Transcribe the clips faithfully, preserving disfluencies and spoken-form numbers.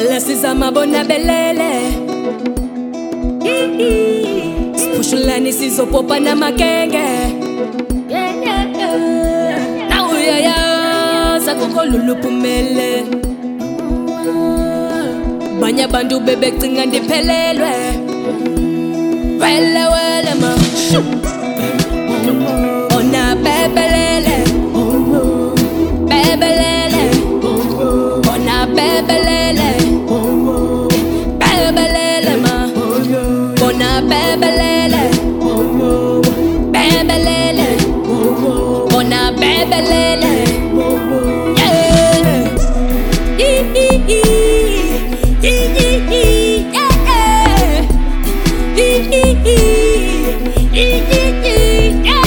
Alasiza mabona belele Spushulani sizopopa na makenge Na uyaya Sakukolulu pumele Banya bandu bebek tinga ndiphelelwe Wele wele ma Ona bebelele Bebelele Ona bebelele Bebelele ma Ona bebelele Bebelele Ona bebelele Yeah Ee ee ee Ee ee ee Yeah Ee ee ee Ee ee ee Yeah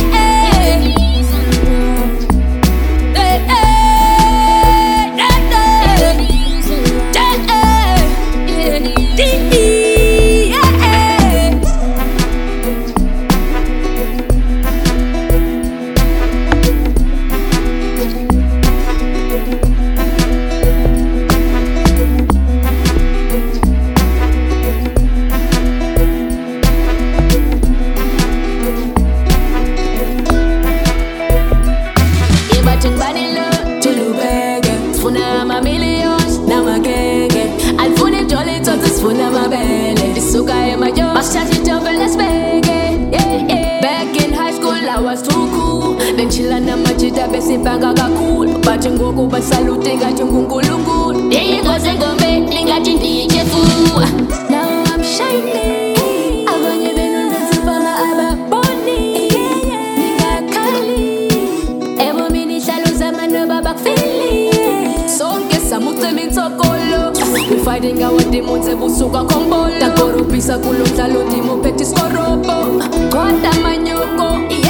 Back in high school I was too cool. Then chilla na majida besi banga ga cool. Bachi ngoku basalute ngati ngungulungu. Dey goze ngombe lingati ndiye fu. Now I'm shining. Abanye benu nzifama ababoni. Ninga kali. Ebo mini shaluza mano babak fili. Sonke samutse mintokolo. We fighting our demons ebusuka kombolo. Takorupisa kulomdlalo dimo petis korobo. Konda manyoko.